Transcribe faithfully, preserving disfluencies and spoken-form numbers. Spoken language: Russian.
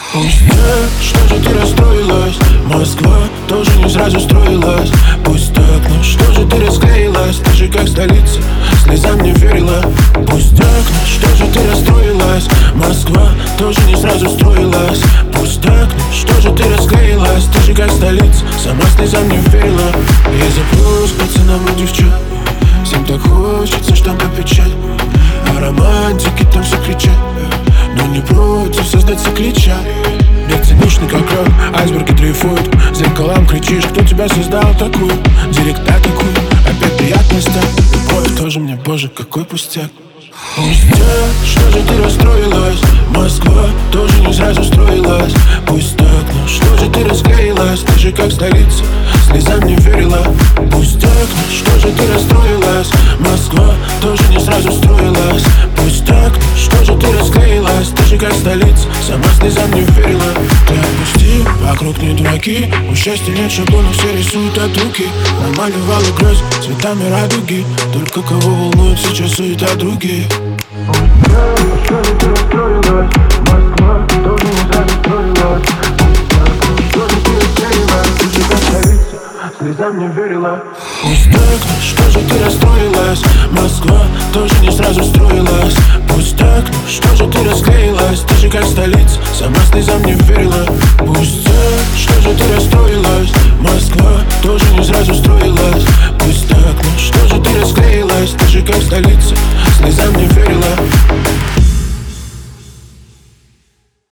Пусть так, что же ты расстроилась? Москва тоже не сразу строилась. Пусть так, ну что же ты расклеилась? Ты же как столица, слезам не верила. Пусть так, ну что же ты расстроилась? Москва тоже не сразу строилась. Пусть так, ну что же ты расклеилась? Ты же как столица, сама слезам не верила. Я запрос пацанам и девчат, всем так хочется штампа печать. А романтики там все кричат, но не против создать клича. Не циничный как рок, айсберги дрейфуют. Зеркалам кричишь, кто тебя создал такую? Директ атакует, опять приятно стать. Любовь тоже мне, боже, какой пустяк. Пустяк, что же ты расстроилась? Москва тоже не сразу строилась. Пусть так, ну что же ты расклеилась? Ты же как столица, слезам не верила. Пусть так, ну что же ты расстроилась? Москва тоже не сразу строилась. Пусть так, ну что же ты расклеилась? Ты же как столица, сама слезам не верила. Ты отпусти, вокруг не дураки. У счастья нет шаблонов, все рисуют от руки. Намалевала грязь цветами радуги. Только кого волнует сейчас суета другие. Что же ты расстроилась? Москва тоже не сразу строилась. Что же ты расклеилась? Ты же как столица, слезам не верила. Пусть так, ну что же ты расстроилась? Москва тоже не сразу строилась. Пусть так, ну что же ты расклеилась? Ты же как столица, сама слезам не верила. Пусть так, что же ты расстроилась? Москва тоже не сразу строилась. Пусть так, ну что же ты расклеилась? Ты же как столица, слезам не верила.